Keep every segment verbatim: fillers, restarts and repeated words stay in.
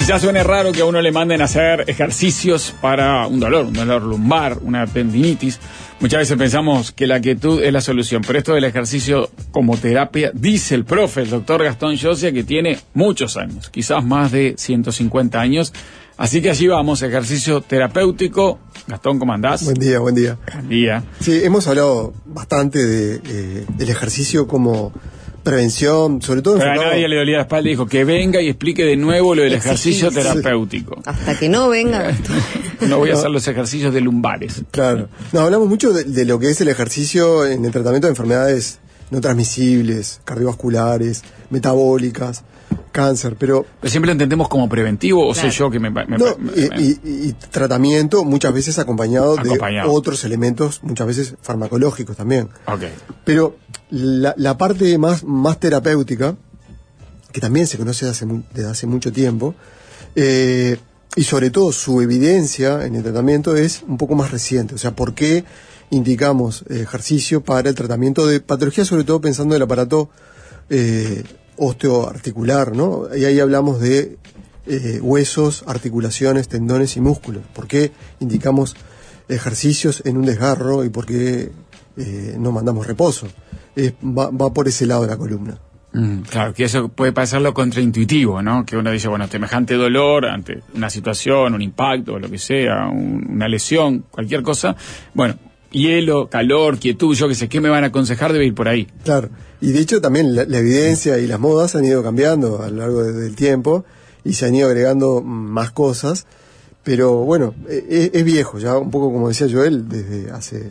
Quizás suene raro que a uno le manden a hacer ejercicios para un dolor, un dolor lumbar, una tendinitis. Muchas veces pensamos que la quietud es la solución, pero esto del ejercicio como terapia, dice el profe, el doctor Gastón Josia, que tiene muchos años, quizás más de ciento cincuenta años. Así que allí vamos, ejercicio terapéutico. Gastón, ¿cómo andás? Buen día, buen día. Buen día. Sí, hemos hablado bastante de, eh, del ejercicio como prevención, sobre todo... Pero enfocado... a nadie le dolía la espalda y dijo que venga y explique de nuevo lo del ejercicio Sí, terapéutico. Hasta que no venga. No voy a hacer los ejercicios de lumbares. Claro. No, hablamos mucho de, de lo que es el ejercicio en el tratamiento de enfermedades no transmisibles, cardiovasculares, metabólicas, cáncer, pero... Pero siempre lo entendemos como preventivo, o Claro. sé yo que me... me, No, me- y, me- y- y tratamiento muchas veces acompañado, Acompañado. de otros elementos, muchas veces farmacológicos también. Ok. Pero la, la parte más, más terapéutica, que también se conoce desde hace, mu- desde hace mucho tiempo, eh, y sobre todo su evidencia en el tratamiento es un poco más reciente. O sea, ¿por qué indicamos eh, ejercicio para el tratamiento de patologías, sobre todo pensando en el aparato eh, osteoarticular, ¿no? Y ahí hablamos de eh, huesos, articulaciones, tendones y músculos. ¿Por qué indicamos ejercicios en un desgarro y por qué eh, no mandamos reposo? Eh, va, va por ese lado de la columna. Mm, claro, que eso puede parecerlo contraintuitivo, ¿no? Que uno dice, bueno, semejante dolor ante una situación, un impacto, lo que sea, un- una lesión, cualquier cosa. Bueno, hielo, calor, quietud, yo que sé, ¿qué me van a aconsejar? Debe ir por ahí. Claro, y de hecho también la, la evidencia y las modas han ido cambiando a lo largo de- del tiempo y se han ido agregando más cosas, pero bueno, e- e- es, viejo, ya un poco como decía Joel, desde hace...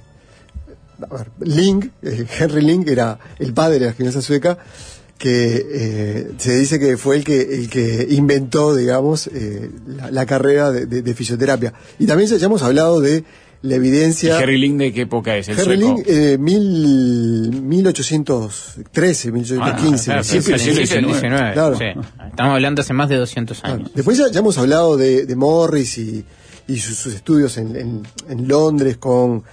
A ver, Ling, eh, Henry Ling era el padre de la gimnasia sueca, que eh, se dice que fue el que el que inventó, digamos, eh, la, la carrera de, de- de fisioterapia. Y también ya, ya hemos hablado de la ¿Y evidencia... Harry Ling de qué época es? ¿El Henry sueco? Ling, eh, mil, mil ochocientos trece, mil ochocientos quince. Ah, claro, Sí, sí, pero- sí, Siglo sí, diecinueve, claro. sí. Estamos hablando hace más de doscientos claro. años. Después ya, ya hemos hablado de, de Morris y, y sus, sus estudios en, en, en Londres con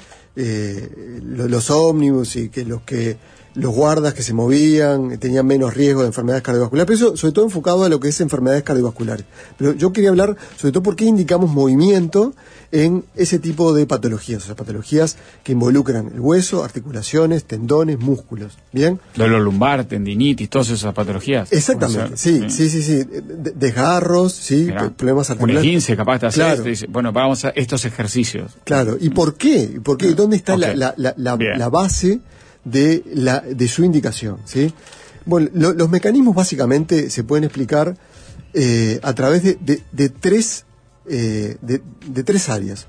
eh, lo- los ómnibus y que los que los guardas que se movían tenían menos riesgo de enfermedades cardiovasculares, pero eso sobre todo enfocado a lo que es enfermedades cardiovasculares. Pero yo quería hablar sobre todo por qué indicamos movimiento en ese tipo de patologías, o sea, patologías que involucran el hueso, articulaciones, tendones, músculos. ¿Bien? Dolor lumbar, tendinitis, todas esas patologías. Exactamente, O sea, sí, sí, sí, sí. De- desgarros, sí, Mirá, p- problemas un articulares. esguince, capaz te haces Claro. esto y dice, bueno, vamos a estos ejercicios. Claro, ¿y por qué? ¿Por qué? ¿Dónde está Ok. la, la, la, la, Bien. la base de, la, de su indicación? ¿Sí? Bueno, lo- los mecanismos básicamente se pueden explicar eh, a través de, de, de tres, eh, de, de tres áreas.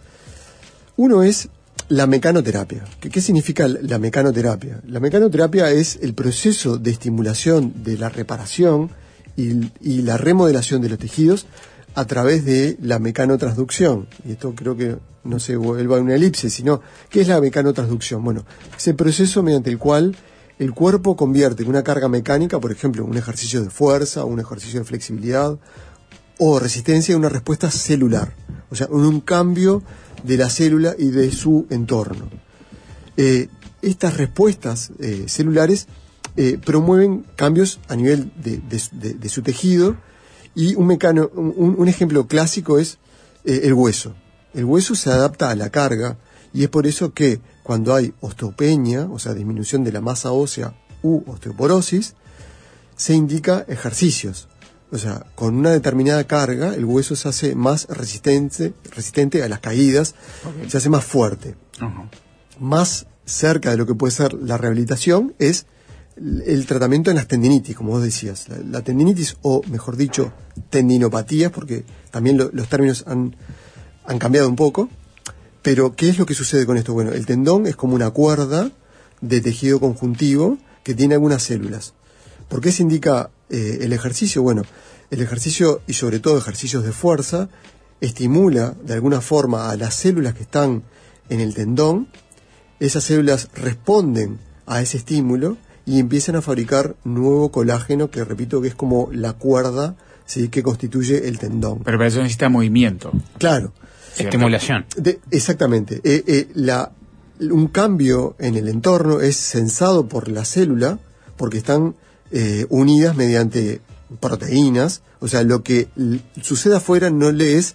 Uno es la mecanoterapia. ¿Qué, qué significa la la mecanoterapia? La mecanoterapia es el proceso de estimulación de la reparación y, y la remodelación de los tejidos a través de la mecanotransducción. Y esto creo que no se vuelva una elipse, sino, ¿qué es la mecanotransducción? Bueno, es el proceso mediante el cual el cuerpo convierte en una carga mecánica, por ejemplo, un ejercicio de fuerza, un ejercicio de flexibilidad o resistencia, en una respuesta celular. O sea, en un cambio de la célula y de su entorno. Eh, estas respuestas eh, celulares eh, promueven cambios a nivel de, de- de- de su tejido. Y un, mecano, un, un ejemplo clásico es eh, el hueso. El hueso se adapta a la carga y es por eso que cuando hay osteopenia, o sea, disminución de la masa ósea u osteoporosis, se indica ejercicios. O sea, con una determinada carga, el hueso se hace más resistente, resistente a las caídas, Ok. se hace más fuerte. Ajá. Más cerca de lo que puede ser la rehabilitación es el tratamiento en las tendinitis, como vos decías. La, la tendinitis, o mejor dicho, tendinopatías, porque también lo- los términos han, han cambiado un poco. Pero, ¿qué es lo que sucede con esto? Bueno, el tendón es como una cuerda de tejido conjuntivo que tiene algunas células. ¿Por qué se indica eh, el ejercicio? Bueno, el ejercicio, y sobre todo ejercicios de fuerza, estimula de alguna forma a las células que están en el tendón. Esas células responden a ese estímulo y empiezan a fabricar nuevo colágeno, que repito que es como la cuerda, ¿sí?, que constituye el tendón. Pero para eso necesita movimiento. Claro, ¿cierto? Estimulación. de- exactamente. Eh, eh, la, un cambio en el entorno es sensado por la célula porque están eh, unidas mediante proteínas, o sea, lo que l- sucede afuera no le es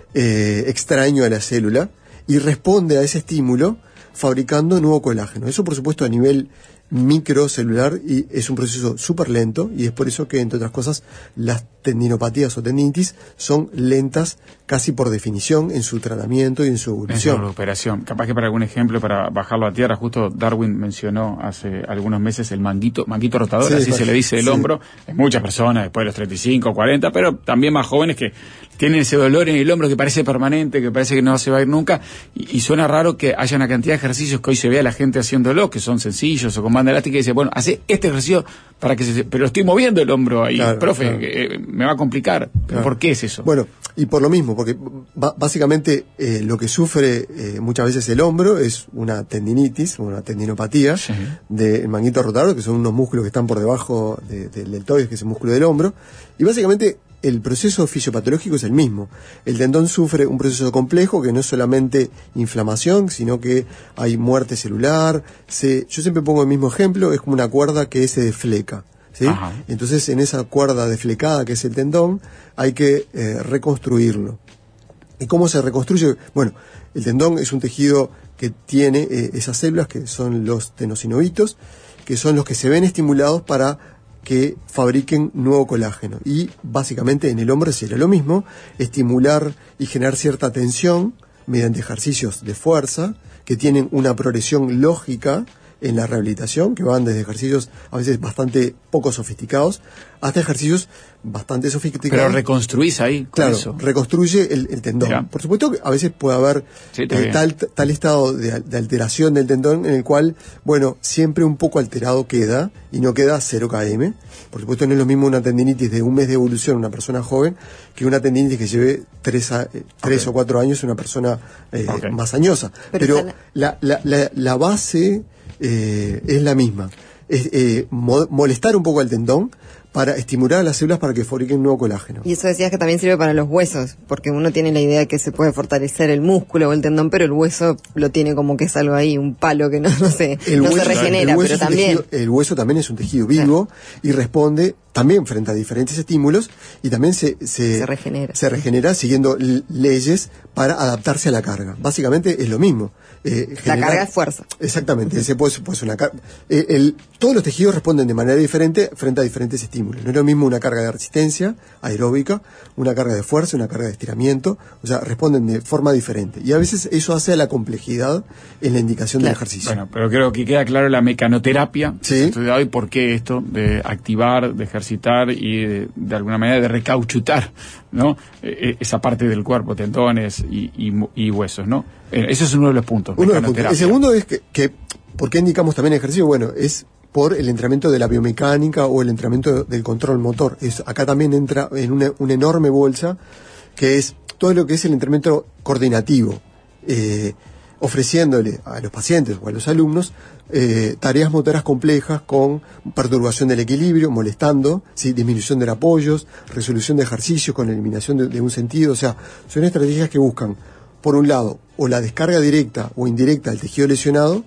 eh, extraño a la célula y responde a ese estímulo fabricando nuevo colágeno. Eso, por supuesto, a nivel microcelular, y es un proceso súper lento, y es por eso que, entre otras cosas, las tendinopatías o tendinitis son lentas casi por definición en su tratamiento y en su evolución. En su recuperación. Capaz que para algún ejemplo, para bajarlo a tierra, justo Darwin mencionó hace algunos meses el manguito, manguito rotador, Sí, así para, se le dice el sí. hombro. Hay muchas personas, después de los treinta y cinco, cuarenta, pero también más jóvenes que tienen ese dolor en el hombro que parece permanente, que parece que no se va a ir nunca, y, y suena raro que haya una cantidad de ejercicios que hoy se ve a la gente haciéndolo, que son sencillos o con banda elástica, y dice, bueno, hace este ejercicio para que se... Pero estoy moviendo el hombro ahí, Claro, profe, claro. que, eh, me va a complicar. ¿Pero Claro. por qué es eso? Bueno, y por lo mismo, porque ba- básicamente eh, lo que sufre eh, muchas veces el hombro es una tendinitis, una tendinopatía Sí. del manguito rotador, que son unos músculos que están por debajo de- del deltoides, que es el músculo del hombro, y básicamente el proceso fisiopatológico es el mismo. El tendón sufre un proceso complejo que no es solamente inflamación, sino que hay muerte celular. Se, yo siempre pongo el mismo ejemplo, es como una cuerda que se defleca, ¿sí? Ajá. Entonces, en esa cuerda deflecada que es el tendón, hay que eh, reconstruirlo. ¿Y cómo se reconstruye? Bueno, el tendón es un tejido que tiene eh, esas células que son los tenosinovitos, que son los que se ven estimulados para que fabriquen nuevo colágeno. Y básicamente en el hombre sería lo mismo, estimular y generar cierta tensión mediante ejercicios de fuerza que tienen una progresión lógica en la rehabilitación, que van desde ejercicios a veces bastante poco sofisticados hasta ejercicios bastante sofisticados. Pero reconstruís ahí con Claro, eso. reconstruye el, el tendón. Mirá. Por supuesto que a veces puede haber Sí, está eh, bien. tal, tal estado de, de alteración del tendón en el cual, bueno, siempre un poco alterado queda y no queda cero kilómetros. Por supuesto no es lo mismo una tendinitis de un mes de evolución en una persona joven que una tendinitis que lleve tres, a, eh, tres Ok. o cuatro años en una persona eh, Ok. más añosa. Pero Pero, está la, la, la, la base eh, es la misma. Es eh, mo- molestar un poco al tendón para estimular a las células para que fabriquen nuevo colágeno. Y eso decías que también sirve para los huesos, porque uno tiene la idea de que se puede fortalecer el músculo o el tendón, pero el hueso lo tiene como que es algo ahí, un palo que no, no se, no se regenera, el hueso pero es un también... tejido- el hueso también es un tejido vivo y responde también frente a diferentes estímulos y también se, se, Se regenera. se regenera siguiendo l- leyes para adaptarse a la carga. Básicamente es lo mismo. Eh, La generar- carga es fuerza. Exactamente, ese puede, puede ser una car- eh, el, todos los tejidos responden de manera diferente frente a diferentes estímulos. No es lo mismo una carga de resistencia aeróbica, una carga de fuerza, una carga de estiramiento, o sea, responden de forma diferente. Y a veces eso hace a la complejidad en la indicación del Claro. ejercicio. Bueno, pero creo que queda claro la mecanoterapia que Sí. se ha estudiado y por qué esto de activar, de ejercitar y de, de alguna manera de recauchutar, ¿no? Eh, esa parte del cuerpo, tendones y, y, mu- y huesos, ¿no? Eh, Eso es uno de los puntos. Uno de los puntos. El mecanoterapia. segundo es que, que, ¿por qué indicamos también ejercicio? Bueno, es por el entrenamiento de la biomecánica o el entrenamiento del control motor. Es, acá también entra en una, una enorme bolsa que es todo lo que es el entrenamiento coordinativo, eh, ofreciéndole a los pacientes o a los alumnos eh, tareas motoras complejas con perturbación del equilibrio, molestando, ¿sí? Disminución de apoyos, resolución de ejercicios con eliminación de, de un sentido. O sea, son estrategias que buscan, por un lado, o la descarga directa o indirecta del tejido lesionado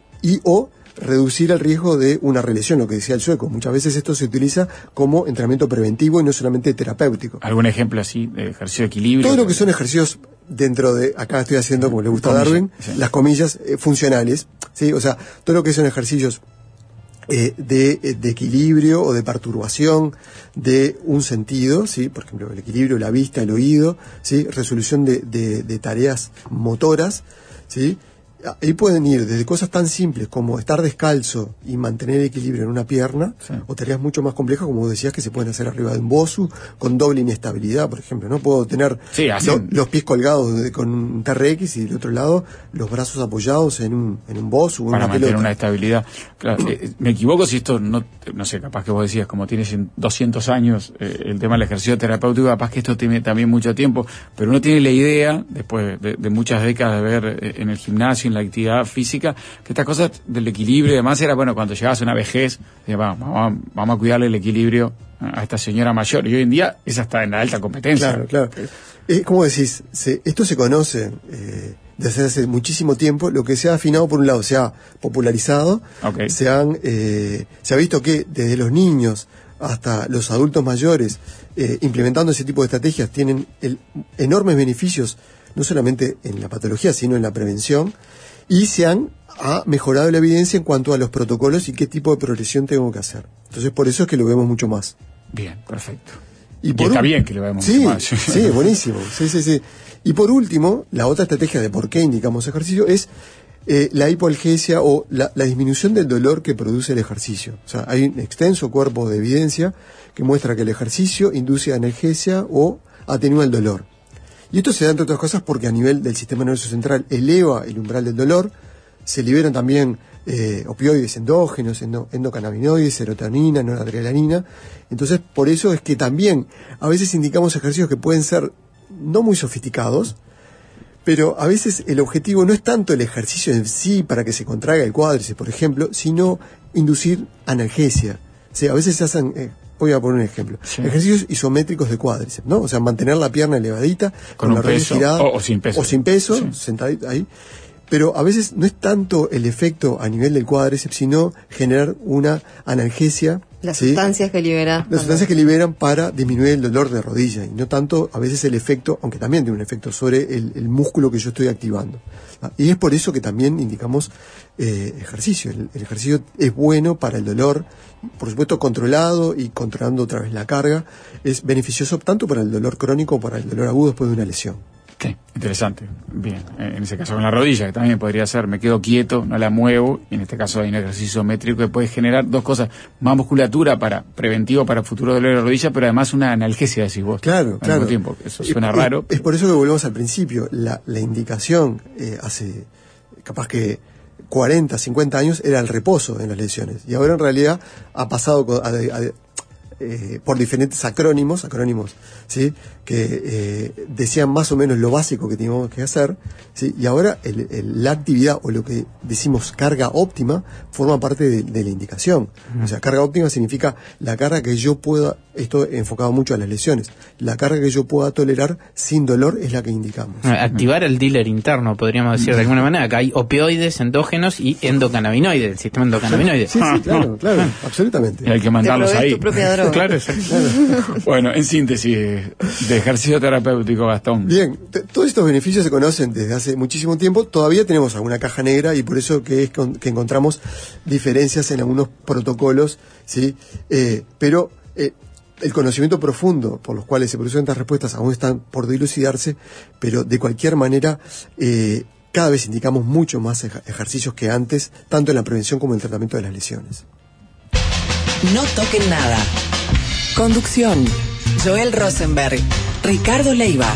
y o reducir el riesgo de una relesión, lo que decía el sueco. Muchas veces esto se utiliza como entrenamiento preventivo y no solamente terapéutico. ¿Algún ejemplo así de ejercicio de equilibrio? Todo lo que son ejercicios dentro de, acá estoy haciendo como le gusta a Comillas, Darwin, sí. las comillas eh, funcionales, ¿sí? O sea, todo lo que son ejercicios eh, de, eh, de equilibrio o de perturbación de un sentido, ¿sí? Por ejemplo, el equilibrio, la vista, el oído, ¿sí? Resolución de, de, de tareas motoras, ¿sí? Ahí pueden ir desde cosas tan simples como estar descalzo y mantener equilibrio en una pierna, Sí. o tareas mucho más complejas, como decías, que se pueden hacer arriba de un bosu, con doble inestabilidad, por ejemplo. No puedo tener Sí, hacen- lo- los pies colgados de- con un T R X y del otro lado los brazos apoyados en un, en un bosu o en Para una mantener pelota. una estabilidad. Claro, eh, me equivoco si esto, no no sé, capaz que vos decías, como tienes en doscientos años eh, el tema del ejercicio terapéutico, capaz que esto tiene también mucho tiempo, pero uno tiene la idea, después de, de muchas décadas de ver eh, en el gimnasio, en la actividad física, que estas cosas del equilibrio y demás era, bueno, cuando llegabas a una vejez, decías, vamos, vamos, vamos a cuidarle el equilibrio a esta señora mayor, y hoy en día esa está en la alta competencia. Claro, claro. Es como decís, se, esto se conoce eh, desde hace muchísimo tiempo. Lo que se ha afinado, por un lado, se ha popularizado, Ok. se, han, eh, se ha visto que desde los niños hasta los adultos mayores, eh, implementando ese tipo de estrategias, tienen el, enormes beneficios, no solamente en la patología, sino en la prevención, y se han ha mejorado la evidencia en cuanto a los protocolos y qué tipo de progresión tengo que hacer. Entonces, por eso es que lo vemos mucho más. Bien, perfecto. Y, y por está un... bien que lo vemos sí, mucho más. Sí, buenísimo. Sí, sí, sí. Y por último, la otra estrategia de por qué indicamos ejercicio es eh, la hipoalgesia o la, la disminución del dolor que produce el ejercicio. O sea, hay un extenso cuerpo de evidencia que muestra que el ejercicio induce analgesia o atenúa el dolor. Y esto se da, entre otras cosas, porque a nivel del sistema nervioso central eleva el umbral del dolor, se liberan también eh, opioides endógenos, endo, endocannabinoides, serotonina, noradrenalina. Entonces, por eso es que también a veces indicamos ejercicios que pueden ser no muy sofisticados, pero a veces el objetivo no es tanto el ejercicio en sí para que se contraiga el cuádriceps, por ejemplo, sino inducir analgesia. O sea, a veces se hacen... Eh, voy a poner un ejemplo. Sí. Ejercicios isométricos de cuádriceps, ¿no? O sea, mantener la pierna elevadita, con, con la rodilla girada. O, o sin peso. O sin peso, sí. Sentadito ahí. Pero a veces no es tanto el efecto a nivel del cuádriceps, sino generar una analgesia. Las ¿sí? sustancias que libera. Las sustancias que liberan para disminuir el dolor de rodilla. Y no tanto a veces el efecto, aunque también tiene un efecto sobre el, el músculo que yo estoy activando. ¿Ah? Y es por eso que también indicamos eh, ejercicio. El, el ejercicio es bueno para el dolor, por supuesto controlado y controlando otra vez la carga. Es beneficioso tanto para el dolor crónico como para el dolor agudo después de una lesión. Sí, interesante. Bien, en ese caso con la rodilla, que también podría ser, me quedo quieto, no la muevo, y en este caso hay un ejercicio métrico que puede generar dos cosas, más musculatura para preventivo para futuro dolor de rodilla, pero además una analgesia, decís vos. Claro, al claro. Mismo tiempo. Eso suena es, raro. Es, pero... es por eso que volvemos al principio, la, la indicación eh, hace capaz que cuarenta, cincuenta años era el reposo en las lesiones, y ahora en realidad ha pasado a, a, a Eh, por diferentes acrónimos, acrónimos, ¿sí? que eh, decían más o menos lo básico que teníamos que hacer, ¿sí? Y ahora el, el, la actividad o lo que decimos carga óptima forma parte de, de la indicación. Uh-huh. O sea, carga óptima significa la carga que yo pueda, esto enfocado mucho a las lesiones, la carga que yo pueda tolerar sin dolor es la que indicamos. Activar el dealer interno, podríamos decir de alguna manera, que hay opioides endógenos y endocannabinoides, el sistema endocannabinoide. Sí, sí, claro, claro, absolutamente. Y hay que mandarlos ahí. Tu propia droga. Claro, claro. Bueno, en síntesis, de ejercicio terapéutico, Gastón. Bien, t- todos estos beneficios se conocen desde hace muchísimo tiempo. Todavía tenemos alguna caja negra y por eso que es con, que encontramos diferencias en algunos protocolos, ¿sí? Eh, pero eh, el conocimiento profundo por los cuales se producen estas respuestas aún están por dilucidarse, pero de cualquier manera eh, cada vez indicamos mucho más ej- ejercicios que antes, tanto en la prevención como en el tratamiento de las lesiones. No toquen nada. Conducción: Joel Rosenberg, Ricardo Leiva.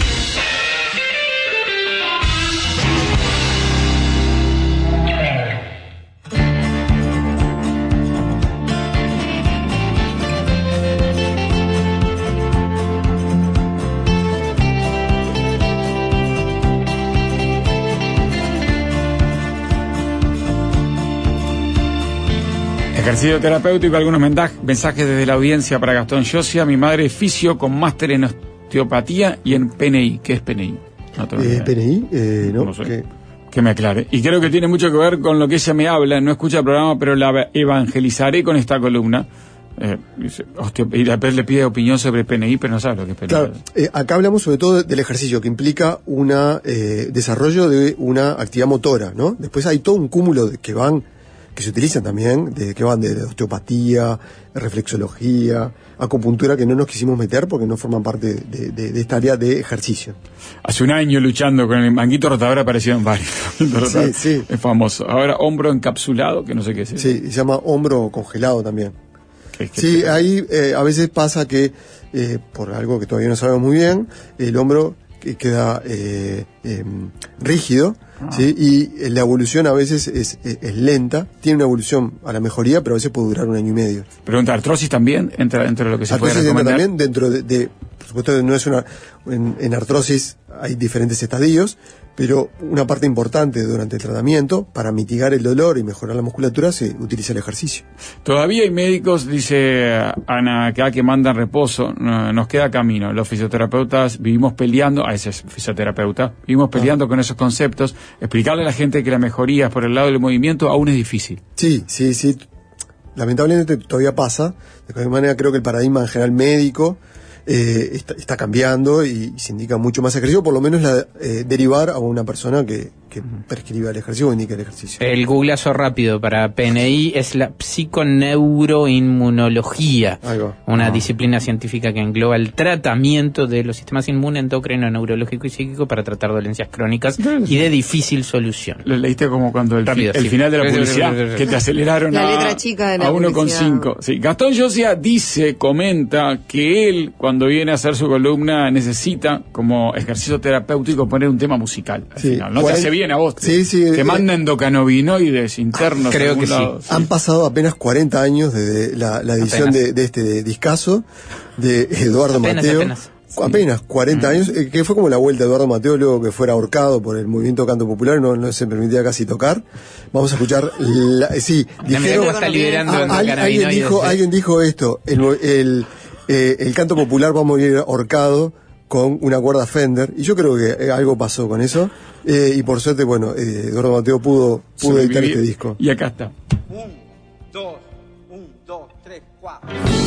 Ejercicio terapéutico, algunos mensajes desde la audiencia para Gastón Llosia. Mi madre es fisio con máster en osteopatía y en P N I. ¿Qué es P N I? No tengo eh, P N I, eh, no, no sé. ¿Qué? Que me aclare. Y creo que tiene mucho que ver con lo que ella me habla. No escucha el programa, pero la evangelizaré con esta columna. Eh, y después le pide opinión sobre P N I, pero no sabe lo que es P N I. Claro, eh, acá hablamos sobre todo del ejercicio, que implica un eh, desarrollo de una actividad motora, ¿no? Después hay todo un cúmulo de, que van... que se utilizan también, de, que van de, de osteopatía, reflexología, acupuntura, que no nos quisimos meter porque no forman parte de, de, de esta área de ejercicio. Hace un año luchando con el manguito rotador aparecieron varios. Sí, sí. Es famoso. Ahora hombro encapsulado, que no sé qué es eso. Sí, se llama hombro congelado también. Es que sí, te... ahí eh, a veces pasa que, eh, por algo que todavía no sabemos muy bien, el hombro queda eh, eh, rígido. Ah. ¿Sí? Y la evolución a veces es, es, es lenta, tiene una evolución a la mejoría, pero a veces puede durar un año y medio. Pregunta, ¿artrosis también entra dentro de lo que se artrosis puede recomendar? Entra también dentro de, de, por supuesto no es una, en, en artrosis hay diferentes estadios, pero una parte importante durante el tratamiento, para mitigar el dolor y mejorar la musculatura, se utiliza el ejercicio. Todavía hay médicos, dice Ana, acá que mandan reposo, no, nos queda camino. Los fisioterapeutas vivimos peleando, a ese es fisioterapeuta, vivimos peleando ah. con esos conceptos. Explicarle a la gente que la mejoría es por el lado del movimiento aún es difícil. Sí, sí, sí. lamentablemente todavía pasa. De cualquier manera, creo que el paradigma en general médico eh, está, está cambiando y, y se indica mucho más ejercicio, por lo menos la, eh, derivar a una persona que, que prescriba el ejercicio o indique el ejercicio. El googleazo rápido para P N I es la psiconeuroinmunología, una ah. disciplina científica que engloba el tratamiento de los sistemas inmune, endocrino, neurológico y psíquico para tratar dolencias crónicas y de difícil solución. Lo leíste como cuando el, rápido, fi, el sí. final de la publicidad, que te aceleraron la a, letra chica de la a uno coma cinco. Sí. Gastón Josia dice, comenta, que él, cuando viene a hacer su columna, necesita, como ejercicio terapéutico, poner un tema musical. Al sí. final. No te hace bien a vos. Sí, sí, te eh, manda endocannabinoides internos. Creo que lado, sí. Han pasado apenas cuarenta años desde la, la edición de, de este discazo de Eduardo apenas, Mateo. Apenas. Apenas cuarenta mm. años, eh, que fue como la vuelta de Eduardo Mateo luego que fuera ahorcado por el movimiento canto popular, no, no se permitía casi tocar. Vamos a escuchar, la, sí, dijeron, está liberando a, a, alguien dijo, alguien dijo esto, el, el, eh, el canto popular va a morir ahorcado con una cuerda Fender, y yo creo que algo pasó con eso, eh, y por suerte, bueno, eh, Eduardo Mateo pudo, pudo editar este disco. Y acá está. Un, dos, un, dos, tres, cuatro.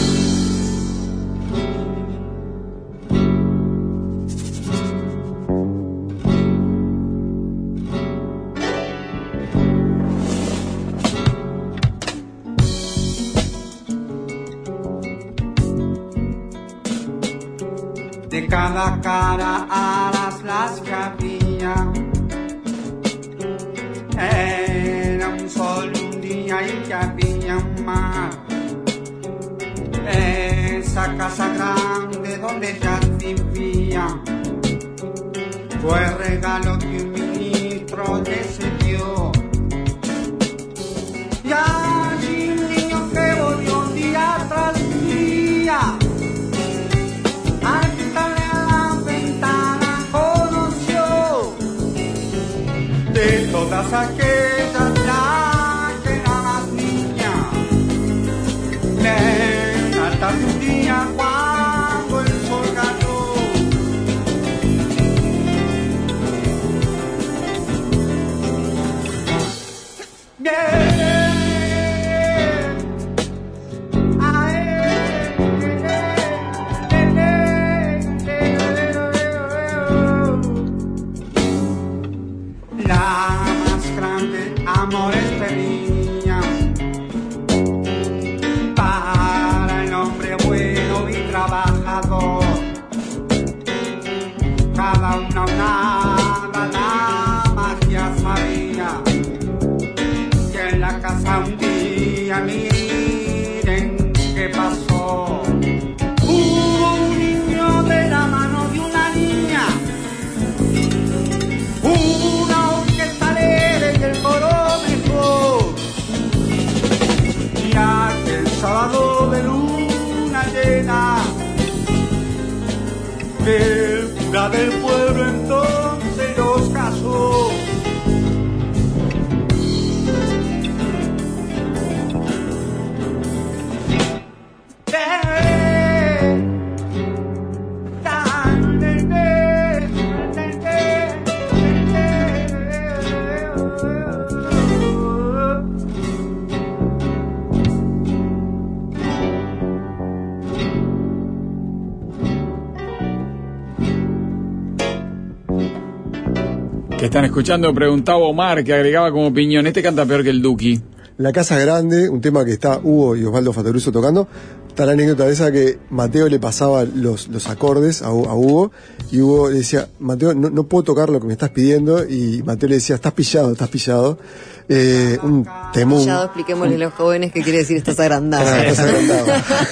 De cada cara alas las que había, era un sol, un día y que había más. Esa casa grande donde ya vivía fue regalo que un ministro decidió. Y allí un niño que volvió día tras día, de todas aquellas ya que eran las niñas, la tarde un día cuando el sol cayó, bien. Amores tenían para el hombre bueno y trabajador, cada una una la magia sabía, que en la casa un día miren qué pasó. Hubo un niño de la mano de una niña, una orquesta alegre y el coro aquel sábado de luna llena, el cura del pueblo entonces los casó. Que están escuchando, preguntaba Omar, que agregaba como piñón, este canta peor que el Duki. La Casa Grande, un tema que está Hugo y Osvaldo Fatoruso tocando. Está la anécdota de esa que Mateo le pasaba los, los acordes a, a Hugo, y Hugo le decía, Mateo, no, no puedo tocar lo que me estás pidiendo, y Mateo le decía, estás pillado, estás pillado. Eh, un temón. Pillado, expliquémosle a los jóvenes qué quiere decir estás agrandado. Ah, estás agrandado.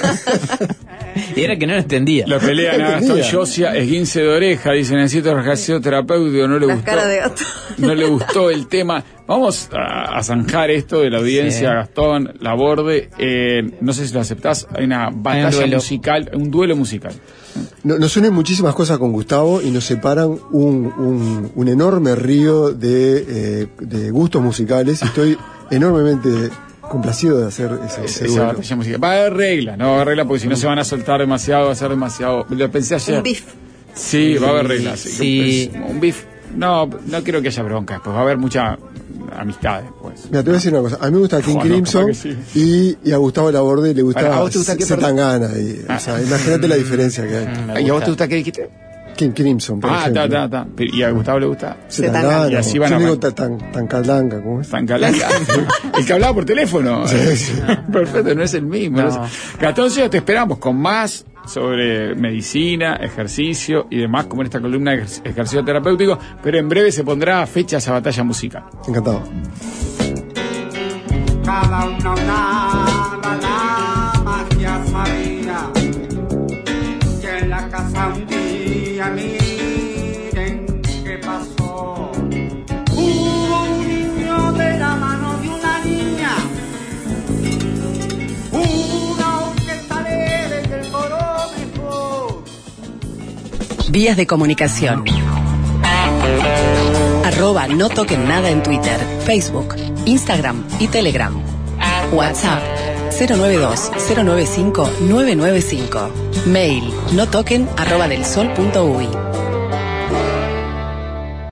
Y era que no lo entendía. Lo pelean a Gastón Josia, esguince de oreja, dice, necesito ejercicio terapéutico, no le Las gustó. caras de gato. No le gustó el tema. Vamos a, a zanjar esto de la audiencia, sí. Gastón Laborde. Eh, no sé si lo aceptás, hay una batalla un musical, un duelo musical. No, nos unen muchísimas cosas con Gustavo y nos separan un, un, un enorme río de, eh, de gustos musicales. Estoy enormemente complacido de hacer ese, ese esa duelo. batalla musical. Va a haber regla, no va a haber regla porque si no se van a soltar demasiado, va a ser demasiado. Lo pensé ayer. Un beef. Sí, va a haber reglas. Sí. Un beef. No, no creo que haya bronca. Pues va a haber mucha amistades, pues. Mira, te voy a decir una cosa. A mí me gusta King Oh, no, Crimson capaz que sí. y, y a Gustavo Laborde le gusta ¿A vos te gusta qué, perdón? Zetangana. Y, o sea, imagínate la diferencia que hay. Mm, me ¿Y a vos gusta. te gusta qué dijiste? King Crimson, por Ah, ejemplo. está, está, está. ¿Y a Gustavo le gusta? Zetangana. Y así van Yo a- digo tan, tan, tan calanga, ¿cómo es? Tan calanga. El que hablaba por teléfono. Sí, sí. Perfecto, no es el mismo. No. no es- Gastón Silva, te esperamos con más sobre medicina, ejercicio y demás, como en esta columna de ejer- ejercicio terapéutico, pero en breve se pondrá fecha a esa batalla musical. Encantado. Cada una una la magia sabía que en la casa un día miren qué pasó. Hubo un niño de la mano de una niña, una orquesta alegre y el coro mejor. Vías de comunicación. Arroba no toquen nada en Twitter, Facebook, Instagram y Telegram. WhatsApp cero nueve dos cero nueve cinco nueve nueve cinco. Mail no toquen arroba del sol punto uy.